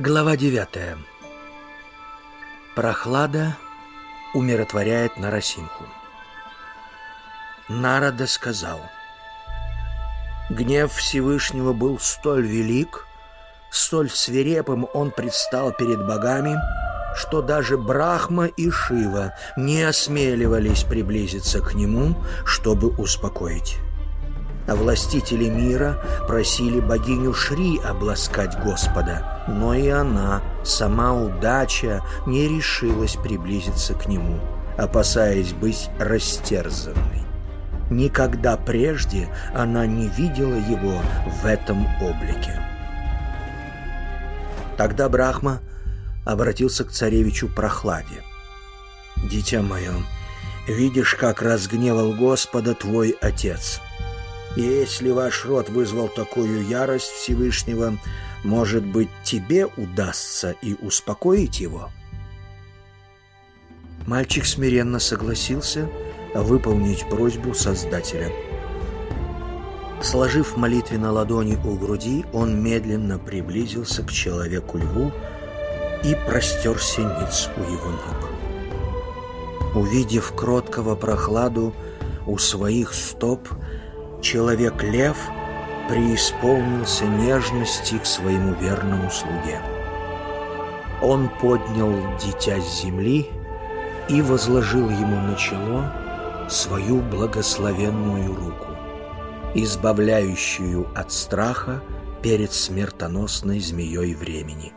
Глава 9. Прохлада умиротворяет Нарасимху. Нарада сказал: гнев Всевышнего был столь велик, столь свирепым он предстал перед богами, что даже Брахма и Шива не осмеливались приблизиться к нему, чтобы успокоить. А властители мира просили богиню Шри обласкать Господа, но и она, сама удача, не решилась приблизиться к нему, опасаясь быть растерзанной. Никогда прежде она не видела его в этом облике. Тогда Брахма обратился к царевичу Прохладе: «Дитя мое, видишь, как разгневал Господа твой отец. И если ваш род вызвал такую ярость Всевышнего, может быть, тебе удастся и успокоить его?» Мальчик смиренно согласился выполнить просьбу Создателя. Сложив молитвенно ладони у груди, он медленно приблизился к человеку-льву и простерся ниц у его ног. Увидев кроткого Прохладу у своих стоп, человек-лев преисполнился нежности к своему верному слуге. Он поднял дитя с земли и возложил ему на чело свою благословенную руку, избавляющую от страха перед смертоносной змеей времени.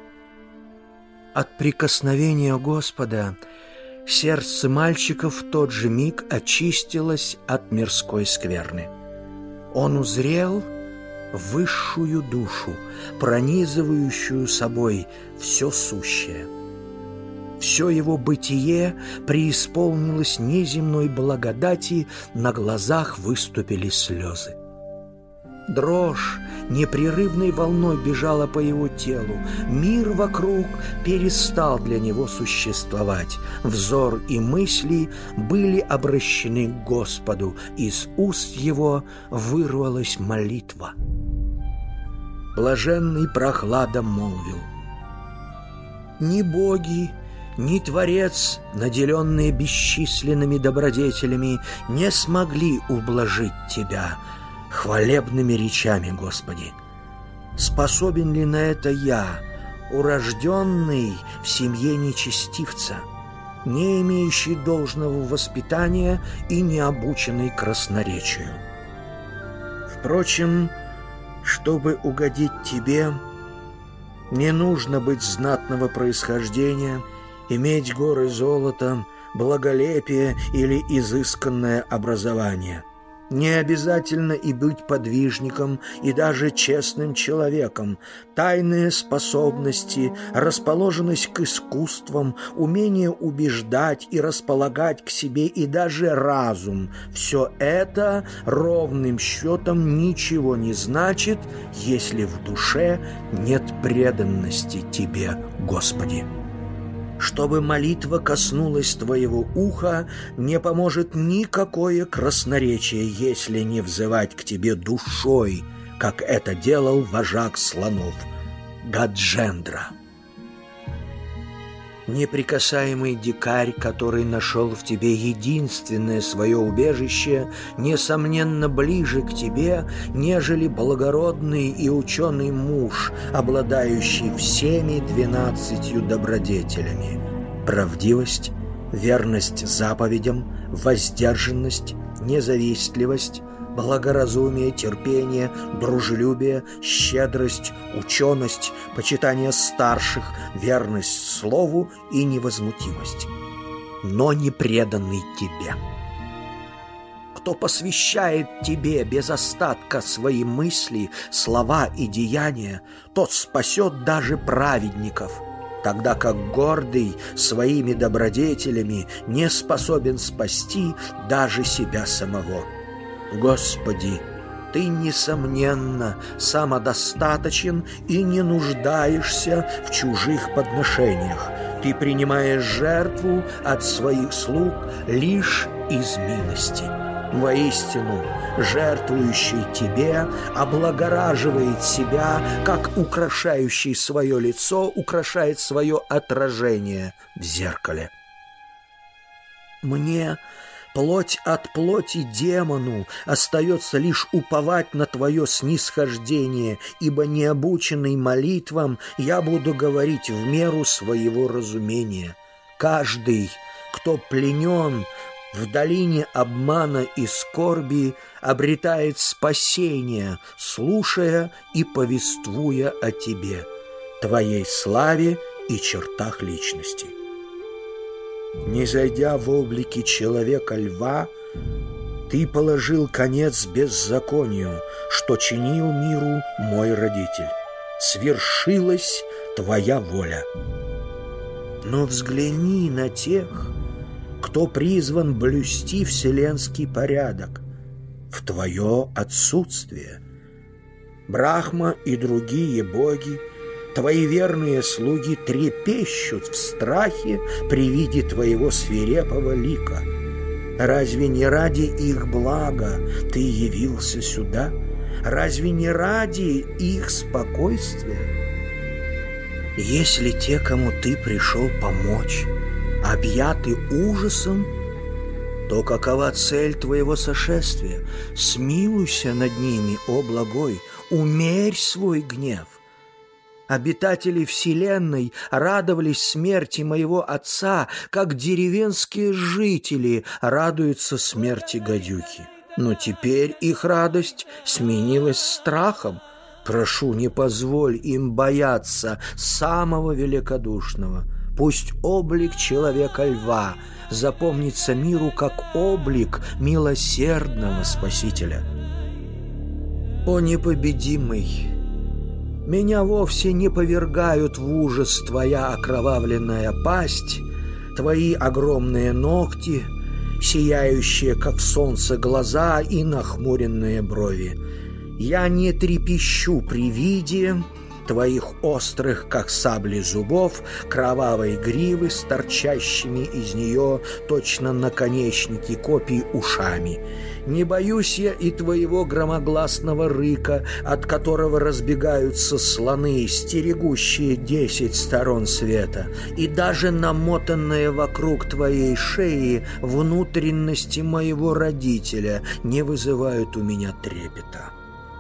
От прикосновения Господа сердце мальчика в тот же миг очистилось от мирской скверны. Он узрел высшую душу, пронизывающую собой все сущее. Все его бытие преисполнилось неземной благодати, на глазах выступили слезы. Дрожь непрерывной волной бежала по его телу. Мир вокруг перестал для него существовать. Взор и мысли были обращены к Господу. Из уст его вырвалась молитва. Блаженный Прохлада молвил: «Ни боги, ни Творец, наделенные бесчисленными добродетелями, не смогли ублажить тебя хвалебными речами, Господи. Способен ли на это я, урожденный в семье нечестивца, не имеющий должного воспитания и не обученный красноречию? Впрочем, чтобы угодить тебе, не нужно быть знатного происхождения, иметь горы золота, благолепие или изысканное образование. Не обязательно и быть подвижником, и даже честным человеком. Тайные способности, расположенность к искусствам, умение убеждать и располагать к себе и даже разум – все это ровным счетом ничего не значит, если в душе нет преданности Тебе, Господи. Чтобы молитва коснулась твоего уха, не поможет никакое красноречие, если не взывать к тебе душой, как это делал вожак слонов Гаджендра. Неприкасаемый дикарь, который нашел в тебе единственное свое убежище, несомненно ближе к тебе, нежели благородный и ученый муж, обладающий всеми 12 добродетелями: правдивость, верность заповедям, воздержанность, независтливость, благоразумие, терпение, дружелюбие, щедрость, ученость, почитание старших, верность слову и невозмутимость, но не преданный тебе. Кто посвящает тебе без остатка свои мысли, слова и деяния, тот спасет даже праведников, тогда как гордый своими добродетелями не способен спасти даже себя самого. Господи, Ты, несомненно, самодостаточен и не нуждаешься в чужих подношениях. Ты принимаешь жертву от своих слуг лишь из милости. Воистину, жертвующий тебе облагораживает себя, как украшающий свое лицо украшает свое отражение в зеркале. Мне, плоть от плоти демону, остается лишь уповать на твое снисхождение, ибо необученный молитвам я буду говорить в меру своего разумения. Каждый, кто пленен в долине обмана и скорби, обретает спасение, слушая и повествуя о тебе, твоей славе и чертах личности. Не зайдя в облике человека-льва, ты положил конец беззаконию, что чинил миру мой родитель. Свершилась твоя воля. Но взгляни на тех, кто призван блюсти вселенский порядок, в твое отсутствие. Брахма и другие боги, твои верные слуги, трепещут в страхе при виде твоего свирепого лика. Разве не ради их блага ты явился сюда? Разве не ради их спокойствия? Если те, кому ты пришел помочь, объяты ужасом, то какова цель твоего сошествия? Смилуйся над ними, о благой, умерь свой гнев. Обитатели вселенной радовались смерти моего отца, как деревенские жители радуются смерти гадюки. Но теперь их радость сменилась страхом. Прошу, не позволь им бояться самого великодушного. Пусть облик человека-льва запомнится миру как облик милосердного Спасителя. О непобедимый! Меня вовсе не повергают в ужас твоя окровавленная пасть, твои огромные ногти, сияющие, как солнце, глаза и нахмуренные брови. Я не трепещу при виде твоих острых, как сабли, зубов, кровавой гривы с торчащими из нее точно наконечники копий ушами. Не боюсь я и твоего громогласного рыка, от которого разбегаются слоны, стерегущие 10 сторон света, и даже намотанные вокруг твоей шеи внутренности моего родителя не вызывают у меня трепета.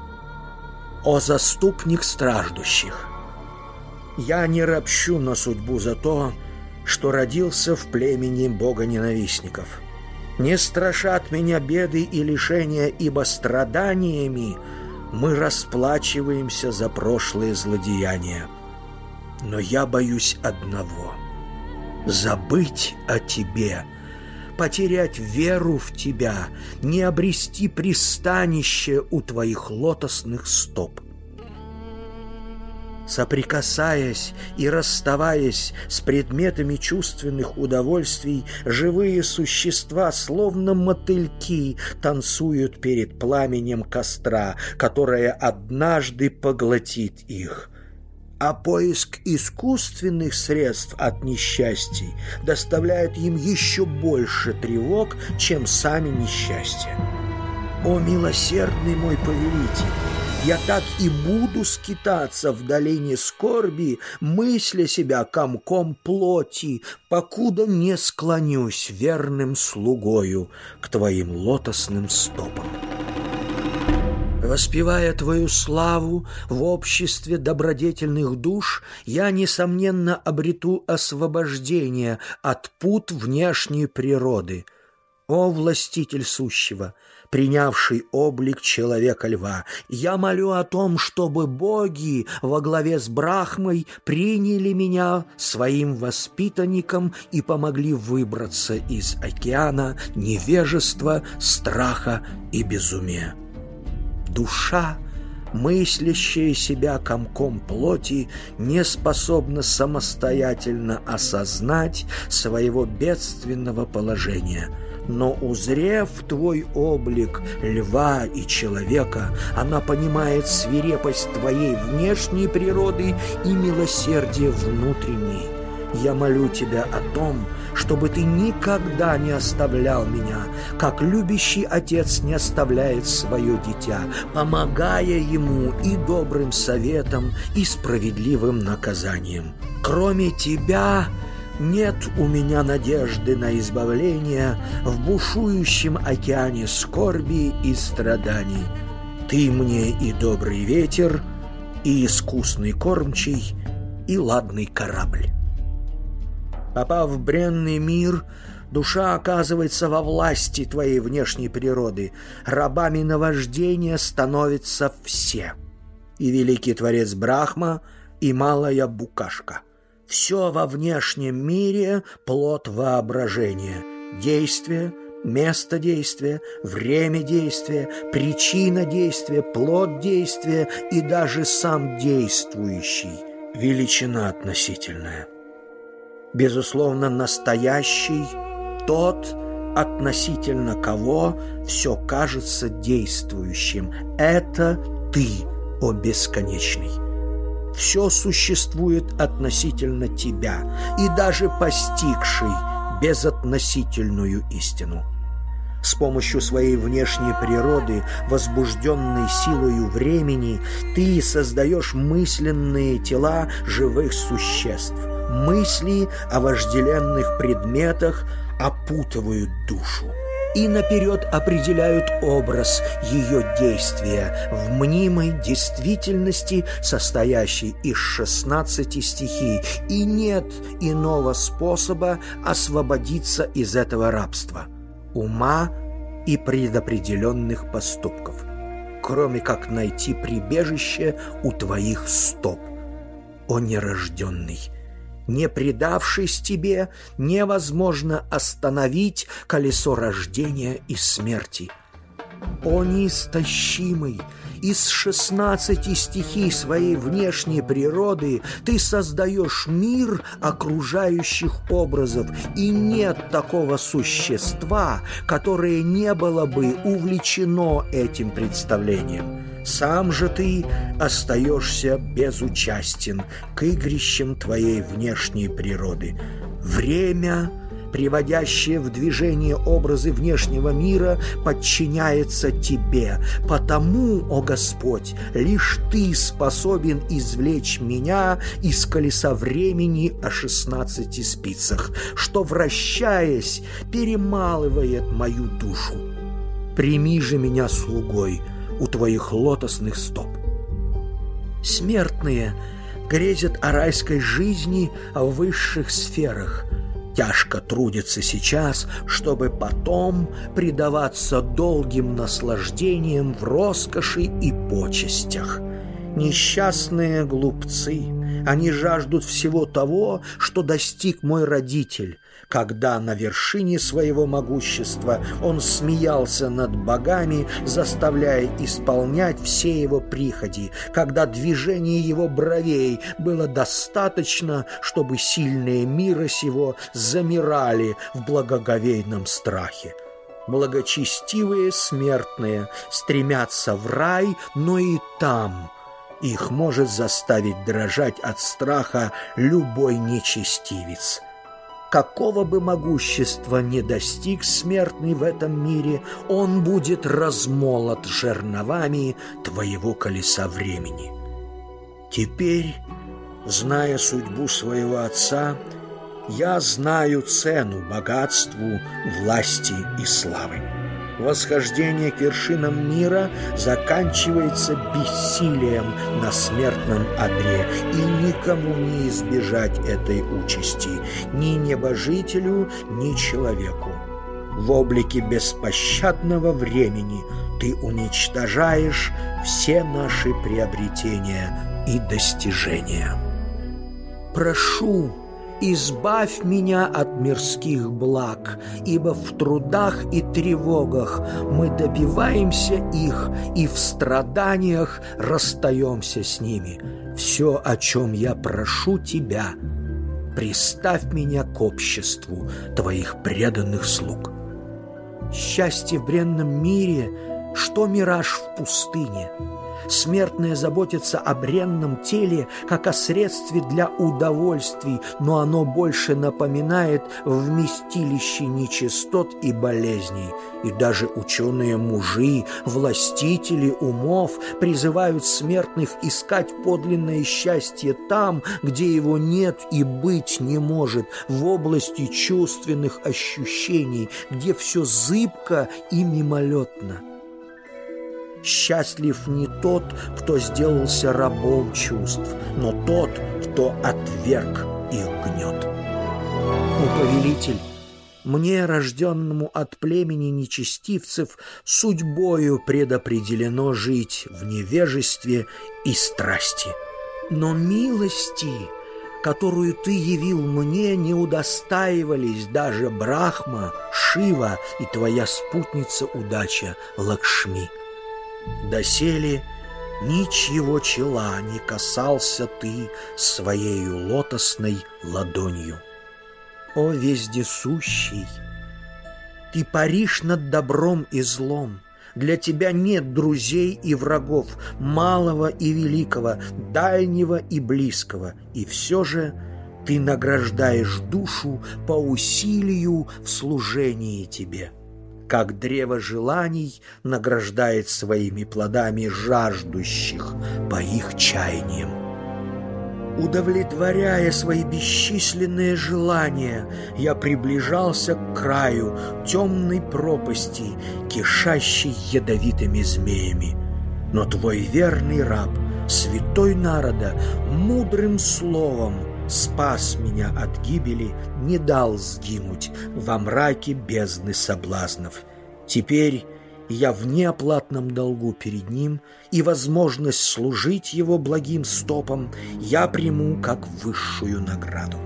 О заступник страждущих! Я не ропщу на судьбу за то, что родился в племени богоненавистников. Не страшат меня беды и лишения, ибо страданиями мы расплачиваемся за прошлые злодеяния. Но я боюсь одного — забыть о тебе, потерять веру в тебя, не обрести пристанище у твоих лотосных стоп. Соприкасаясь и расставаясь с предметами чувственных удовольствий, живые существа, словно мотыльки, танцуют перед пламенем костра, которое однажды поглотит их. А поиск искусственных средств от несчастий доставляет им еще больше тревог, чем сами несчастья. О, милосердный мой повелитель! Я так и буду скитаться в долине скорби, мысля себя комком плоти, покуда не склонюсь верным слугою к твоим лотосным стопам. Воспевая твою славу в обществе добродетельных душ, я, несомненно, обрету освобождение от пут внешней природы. О, властитель сущего, принявший облик человека-льва, я молю о том, чтобы боги во главе с Брахмой приняли меня своим воспитанником и помогли выбраться из океана невежества, страха и безумия. Душа, мыслящая себя комком плоти, не способна самостоятельно осознать своего бедственного положения. Но, узрев твой облик льва и человека, она понимает свирепость твоей внешней природы и милосердие внутренней. Я молю Тебя о том, чтобы Ты никогда не оставлял меня, как любящий отец не оставляет свое дитя, помогая ему и добрым советом, и справедливым наказанием. Кроме Тебя нет у меня надежды на избавление в бушующем океане скорби и страданий. Ты мне и добрый ветер, и искусный кормчий, и ладный корабль. Попав в бренный мир, душа оказывается во власти твоей внешней природы. Рабами наваждения становятся все. И великий творец Брахма, и малая букашка. Все во внешнем мире — плод воображения. Действие, место действия, время действия, причина действия, плод действия и даже сам действующий — величина относительная. Безусловно, настоящий — тот, относительно кого все кажется действующим. Это Ты, о бесконечный. Все существует относительно Тебя, и даже постигший безотносительную истину. С помощью своей внешней природы, возбужденной силою времени, Ты создаешь мысленные тела живых существ. Мысли о вожделенных предметах опутывают душу и наперед определяют образ ее действия в мнимой действительности, состоящей из 16 стихий, и нет иного способа освободиться из этого рабства, ума и предопределенных поступков, кроме как найти прибежище у Твоих стоп, о нерожденный. Не предавшись Тебе, невозможно остановить колесо рождения и смерти. О неистощимый! Из 16 стихий своей внешней природы Ты создаешь мир окружающих образов, и нет такого существа, которое не было бы увлечено этим представлением. Сам же Ты остаешься безучастен к игрищам Твоей внешней природы. Время, приводящее в движение образы внешнего мира, подчиняется Тебе. Потому, о Господь, лишь Ты способен извлечь меня из колеса времени о 16 спицах, что, вращаясь, перемалывает мою душу. Прими же меня слугой у Твоих лотосных стоп. Смертные грезят о райской жизни в высших сферах, тяжко трудятся сейчас, чтобы потом предаваться долгим наслаждениям в роскоши и почестях. Несчастные глупцы, они жаждут всего того, что достиг мой родитель, когда на вершине своего могущества он смеялся над богами, заставляя исполнять все его прихоти, когда движение его бровей было достаточно, чтобы сильные мира сего замирали в благоговейном страхе. Благочестивые смертные стремятся в рай, но и там их может заставить дрожать от страха любой нечестивец. Какого бы могущества не достиг смертный в этом мире, он будет размолот жерновами Твоего колеса времени. Теперь, зная судьбу своего отца, я знаю цену богатству, власти и славы. Восхождение к вершинам мира заканчивается бессилием на смертном одре, и никому не избежать этой участи, ни небожителю, ни человеку. В облике беспощадного времени Ты уничтожаешь все наши приобретения и достижения. Прошу, избавь меня от мирских благ, ибо в трудах и тревогах мы добиваемся их и в страданиях расстаемся с ними. Все, о чем я прошу Тебя, приставь меня к обществу Твоих преданных слуг. Счастье в бренном мире, Что мираж в пустыне? Смертные заботятся о бренном теле, как о средстве для удовольствий, но оно больше напоминает вместилище нечистот и болезней. И даже ученые-мужи, властители умов призывают смертных искать подлинное счастье там, где его нет и быть не может, в области чувственных ощущений, где все зыбко и мимолетно. Счастлив не тот, кто сделался рабом чувств, но тот, кто отверг их гнет. О, повелитель, мне, рожденному от племени нечестивцев, судьбою предопределено жить в невежестве и страсти. Но милости, которую ты явил мне, не удостаивались даже Брахма, Шива и твоя спутница удача Лакшми. Доселе ничьего чела не касался ты своею лотосной ладонью. О вездесущий, ты паришь над добром и злом. Для тебя нет друзей и врагов, малого и великого, дальнего и близкого, и все же ты награждаешь душу по усилию в служении тебе, как древо желаний награждает своими плодами жаждущих по их чаяниям. Удовлетворяя свои бесчисленные желания, я приближался к краю темной пропасти, кишащей ядовитыми змеями. Но твой верный раб, святой Нарада, мудрым словом спас меня от гибели, не дал сгинуть во мраке бездны соблазнов. Теперь я в неоплатном долгу перед ним, и возможность служить его благим стопам я приму как высшую награду.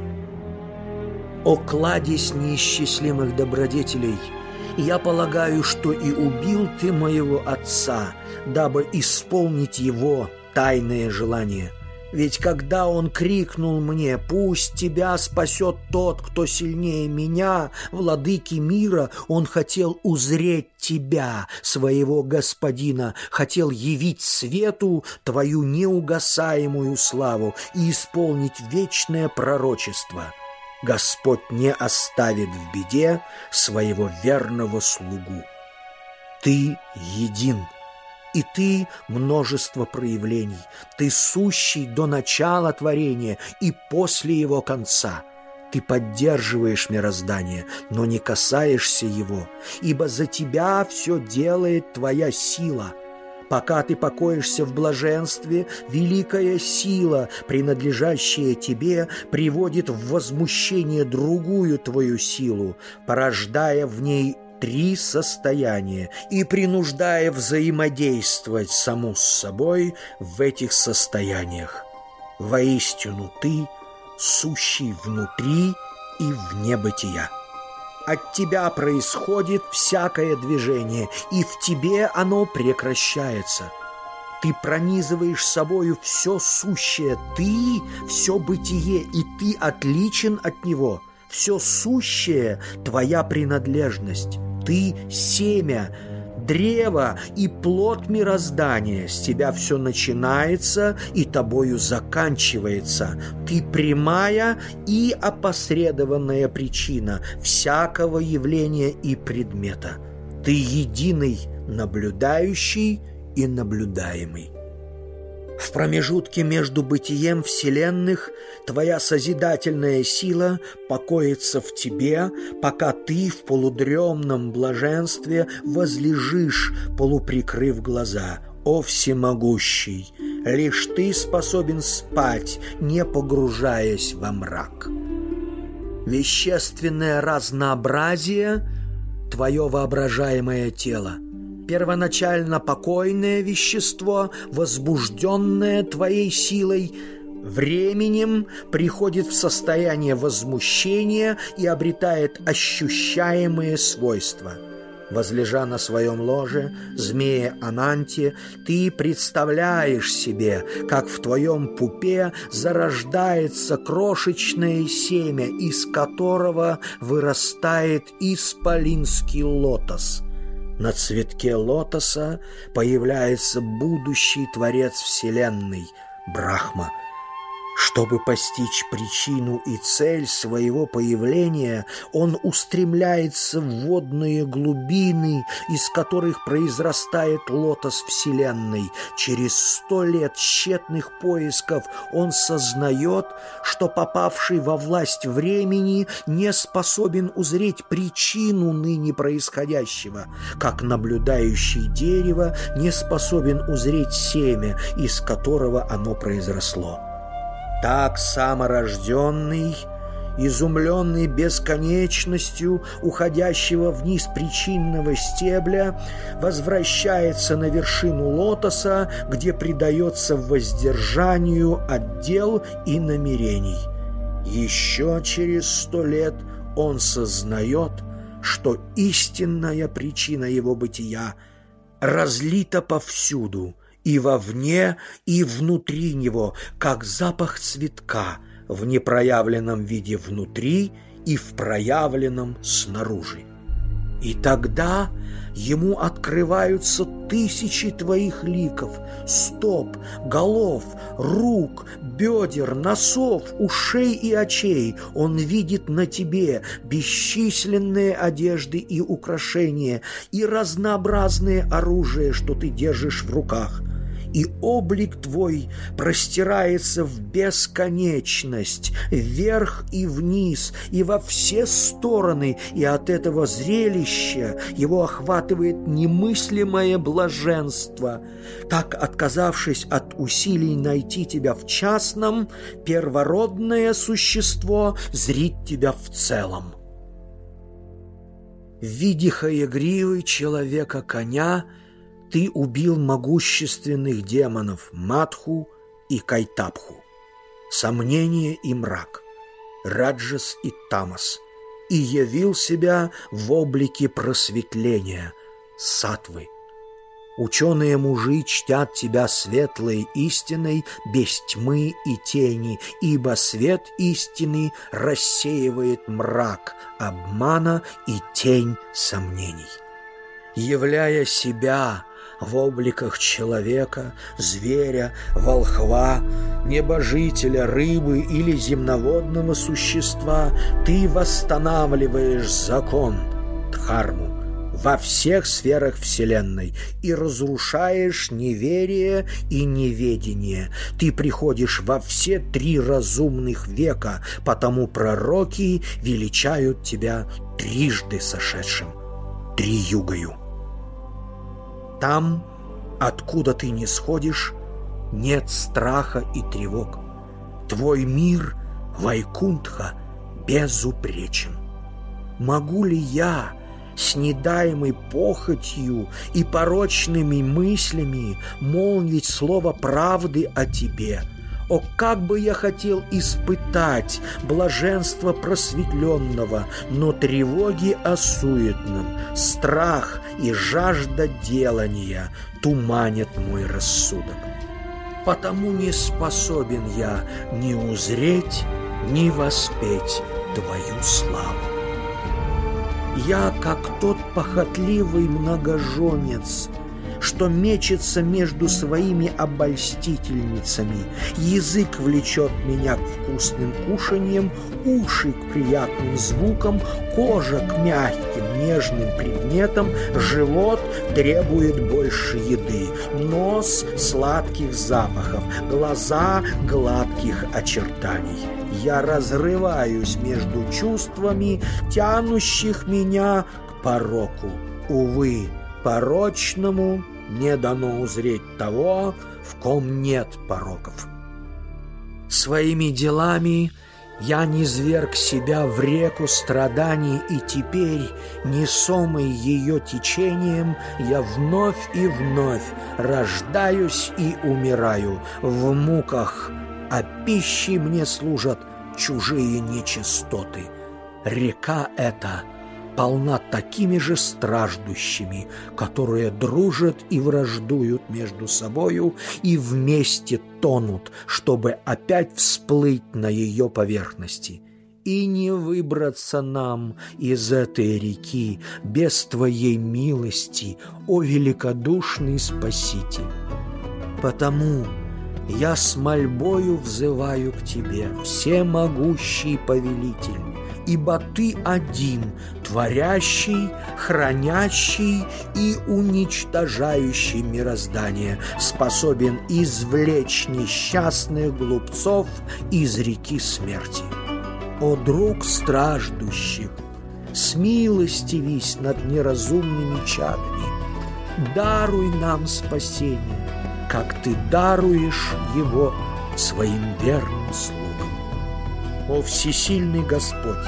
О кладезь неисчислимых добродетелей! Я полагаю, что и убил ты моего отца, дабы исполнить его тайное желание. Ведь когда он крикнул мне: «Пусть тебя спасет тот, кто сильнее меня, владыки мира», он хотел узреть тебя, своего господина, хотел явить свету твою неугасаемую славу и исполнить вечное пророчество. Господь не оставит в беде своего верного слугу. Ты един. И ты множество проявлений, ты сущий до начала творения и после его конца. Ты поддерживаешь мироздание, но не касаешься его, ибо за тебя все делает твоя сила. Пока ты покоишься в блаженстве, великая сила, принадлежащая тебе, приводит в возмущение другую твою силу, порождая в ней три состояния и принуждая взаимодействовать саму с собой в этих состояниях. Воистину ты, сущий внутри и вне бытия. От тебя происходит всякое движение, и в тебе оно прекращается. Ты пронизываешь собою все сущее, ты — все бытие, и ты отличен от него. Все сущее — твоя принадлежность. Ты — семя, древо и плод мироздания. С тебя все начинается и тобою заканчивается. Ты прямая и опосредованная причина всякого явления и предмета. Ты единый, наблюдающий и наблюдаемый. В промежутке между бытием вселенных твоя созидательная сила покоится в тебе, пока ты в полудремном блаженстве возлежишь, полуприкрыв глаза. О всемогущий! Лишь ты способен спать, не погружаясь во мрак. Вещественное разнообразие — твое воображаемое тело. Первоначально покойное вещество, возбужденное твоей силой, временем приходит в состояние возмущения и обретает ощущаемые свойства. Возлежа на своем ложе, змея Ананти, ты представляешь себе, как в твоем пупе зарождается крошечное семя, из которого вырастает исполинский лотос. На цветке лотоса появляется будущий творец Вселенной Брахма. Чтобы постичь причину и цель своего появления, он устремляется в водные глубины, из которых произрастает лотос Вселенной. Через 100 лет тщетных поисков он сознает, что попавший во власть времени не способен узреть причину ныне происходящего, как наблюдающий дерево не способен узреть семя, из которого оно произросло. Так саморожденный, изумленный бесконечностью уходящего вниз причинного стебля, возвращается на вершину лотоса, где предается воздержанию от дел и намерений. Еще через 100 лет он сознает, что истинная причина его бытия разлита повсюду, и вовне, и внутри него, как запах цветка в непроявленном виде внутри и в проявленном снаружи. И тогда ему открываются тысячи твоих ликов, стоп, голов, рук, бедер, носов, ушей и очей. Он видит на тебе бесчисленные одежды и украшения и разнообразные оружия, что ты держишь в руках. И облик твой простирается в бесконечность, вверх и вниз, и во все стороны, и от этого зрелища его охватывает немыслимое блаженство. Так, отказавшись от усилий найти тебя в частном, первородное существо зрит тебя в целом. В виде хаягривы человека-коня ты убил могущественных демонов Мадху и Кайтабху, сомнение и мрак, Раджас и Тамас, и явил себя в облике просветления, Саттвы. Ученые-мужи чтят тебя светлой истиной без тьмы и тени, ибо свет истины рассеивает мрак обмана и тень сомнений. Являя себя в обликах человека, зверя, волхва, небожителя, рыбы или земноводного существа, ты восстанавливаешь закон, дхарму, во всех сферах Вселенной и разрушаешь неверие и неведение. Ты приходишь во все 3 разумных века, потому пророки величают тебя трижды сошедшим, Три-югою. Там, откуда ты не сходишь, нет страха и тревог. Твой мир, Вайкунтха, безупречен. Могу ли я, с недаемой похотью и порочными мыслями, молвить слово правды о тебе? О, как бы я хотел испытать блаженство просветленного, но тревоги о суетном, страх и жажда делания туманят мой рассудок. Потому не способен я ни узреть, ни воспеть твою славу. Я, как тот похотливый многоженец, что мечется между своими обольстительницами. Язык влечет меня к вкусным кушаньям, уши к приятным звукам, кожа к мягким, нежным предметам, живот требует больше еды, нос сладких запахов, глаза гладких очертаний. Я разрываюсь между чувствами, тянущих меня к пороку. Увы, порочному не дано узреть того, в ком нет пороков. Своими делами я низверг себя в реку страданий, и теперь, несомый ее течением, я вновь и вновь рождаюсь и умираю в муках, а пищей мне служат чужие нечистоты. Река эта полна такими же страждущими, которые дружат и враждуют между собою и вместе тонут, чтобы опять всплыть на ее поверхности. и не выбраться нам из этой реки без Твоей милости, о великодушный Спаситель. Потому я с мольбою взываю к Тебе, всемогущий повелитель, ибо Ты один, творящий, хранящий и уничтожающий мироздание, способен извлечь несчастных глупцов из реки смерти. О, друг страждущих, смилостивись над неразумными чадами, даруй нам спасение, как Ты даруешь его своим верным слугам. О, всесильный Господь,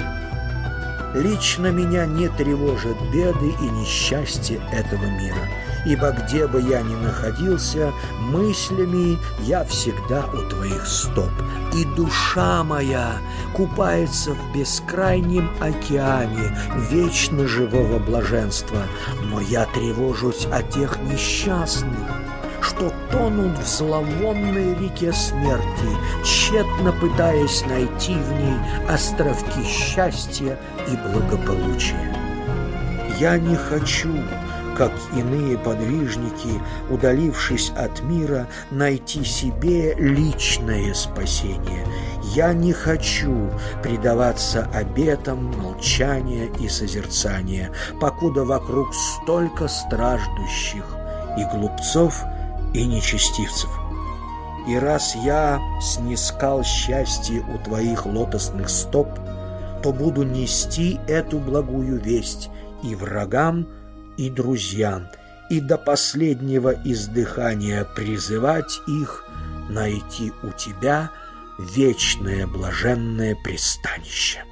лично меня не тревожат беды и несчастья этого мира, ибо где бы я ни находился, мыслями я всегда у Твоих стоп, и душа моя купается в бескрайнем океане вечно живого блаженства. Но я тревожусь о тех несчастных, что тонут в зловонной реке смерти, тщетно пытаясь найти в ней островки счастья и благополучия. Я не хочу, как иные подвижники, удалившись от мира, найти себе личное спасение. Я не хочу предаваться обетам молчания и созерцания, покуда вокруг столько страждущих и глупцов, и нечестивцев. И раз я снискал счастье у Твоих лотосных стоп, то буду нести эту благую весть и врагам, и друзьям, и до последнего издыхания призывать их найти у Тебя вечное блаженное пристанище.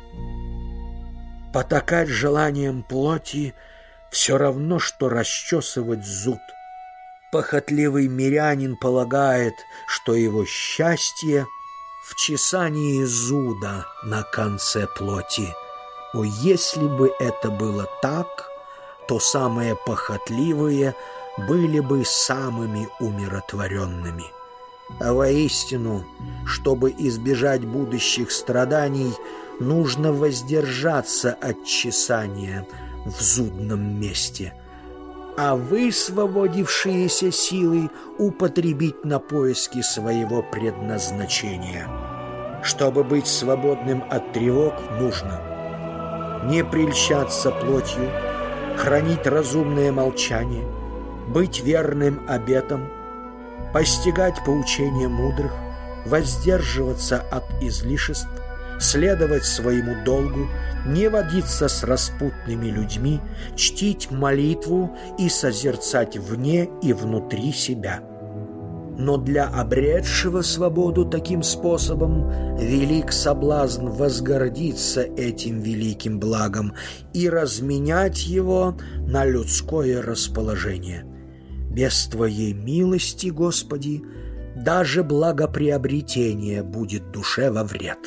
Потакать желанием плоти все равно, что расчесывать зуд. Похотливый мирянин полагает, что его счастье в чесании зуда на конце плоти. О, если бы это было так, то самые похотливые были бы самыми умиротворенными. А воистину, чтобы избежать будущих страданий, нужно воздержаться от чесания в зудном месте, а высвободившиеся силы употребить на поиски своего предназначения. Чтобы быть свободным от тревог, нужно не прельщаться плотью, хранить разумное молчание, быть верным обетам, постигать поучения мудрых, воздерживаться от излишеств, следовать своему долгу, не водиться с распутными людьми, чтить молитву и созерцать вне и внутри себя. Но для обретшего свободу таким способом велик соблазн возгордиться этим великим благом и разменять его на людское расположение. Без Твоей милости, Господи, даже благоприобретение будет душе во вред.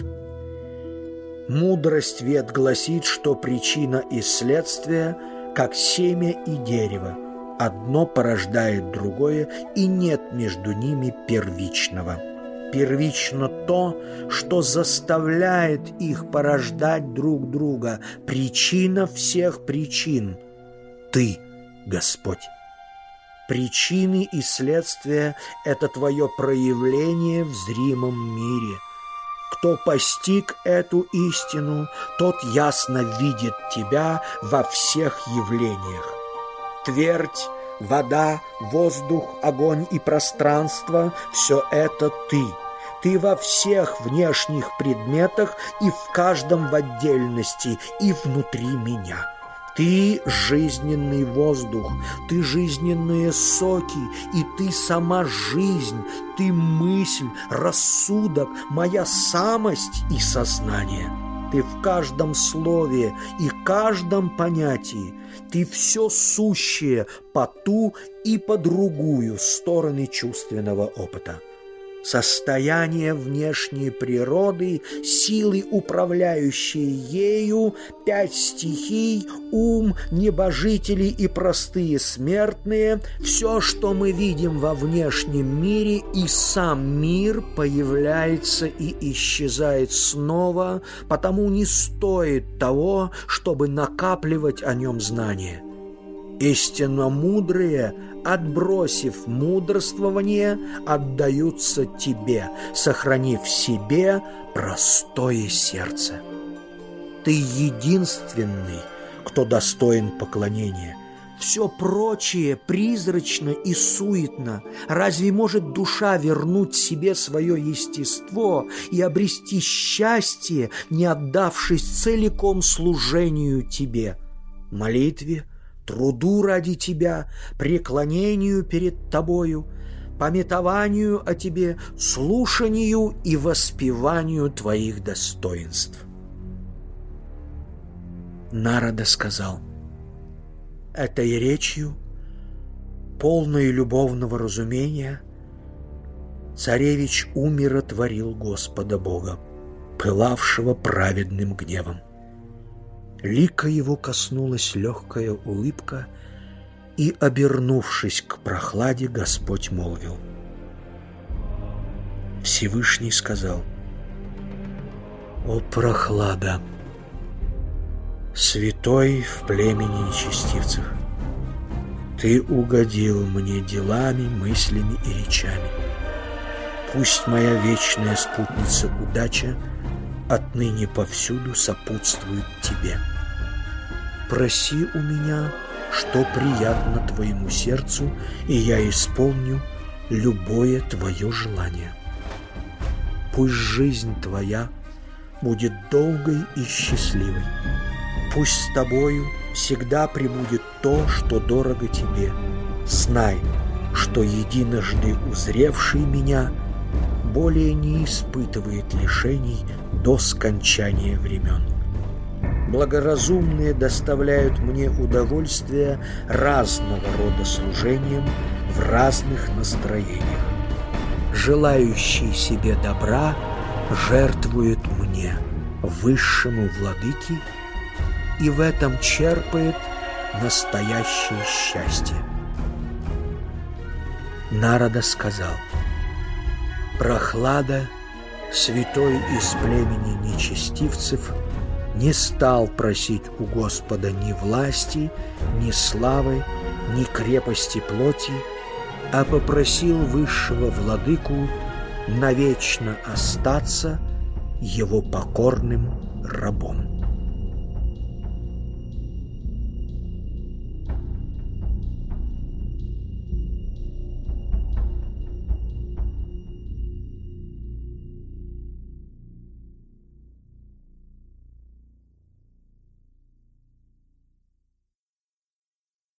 Мудрость вет гласит, что причина и следствие, как семя и дерево, одно порождает другое, и нет между ними первичного. Первично то, что заставляет их порождать друг друга, причина всех причин — Ты, Господь. Причины и следствия — это Твое проявление в зримом мире. Кто постиг эту истину, тот ясно видит Тебя во всех явлениях. Твердь, вода, воздух, огонь и пространство — все это Ты. Ты во всех внешних предметах и в каждом в отдельности, и внутри меня. Ты — жизненный воздух, Ты — жизненные соки, и Ты — сама жизнь, Ты — мысль, рассудок, моя самость и сознание. Ты в каждом слове и каждом понятии, Ты все сущее по ту и по другую стороны чувственного опыта. Состояние внешней природы, силы, управляющие ею, 5 стихий, ум, небожители и простые смертные, все, что мы видим во внешнем мире, и сам мир появляется и исчезает снова, потому не стоит того, чтобы накапливать о нем знания. Истинно мудрые, отбросив мудрствование, отдаются тебе, сохранив в себе простое сердце. Ты единственный, кто достоин поклонения. Все прочее призрачно и суетно. Разве может душа вернуть себе свое естество и обрести счастье, не отдавшись целиком служению тебе, молитве, труду ради тебя, преклонению перед тобою, памятованию о тебе, слушанию и воспеванию твоих достоинств? Нарада сказал: этой речью, полной любовного разумения, царевич умиротворил Господа Бога, пылавшего праведным гневом. Лика его коснулась легкая улыбка, и, обернувшись к прохладе, Господь молвил. Всевышний сказал: «О прохлада, святой в племени нечестивцев, ты угодил мне делами, мыслями и речами. Пусть моя вечная спутница удача отныне повсюду сопутствует тебе. Проси у меня, что приятно твоему сердцу, и я исполню любое твое желание. Пусть жизнь твоя будет долгой и счастливой. Пусть с тобою всегда пребудет то, что дорого тебе. Знай, что единожды узревший меня более не испытывает лишений до скончания времен. Благоразумные доставляют мне удовольствие разного рода служением в разных настроениях. Желающий себе добра жертвует мне, высшему владыке, и в этом черпает настоящее счастье. Нарада сказал: прохлада, святой из племени нечестивцев, не стал просить у Господа ни власти, ни славы, ни крепости плоти, а попросил высшего владыку навечно остаться его покорным рабом.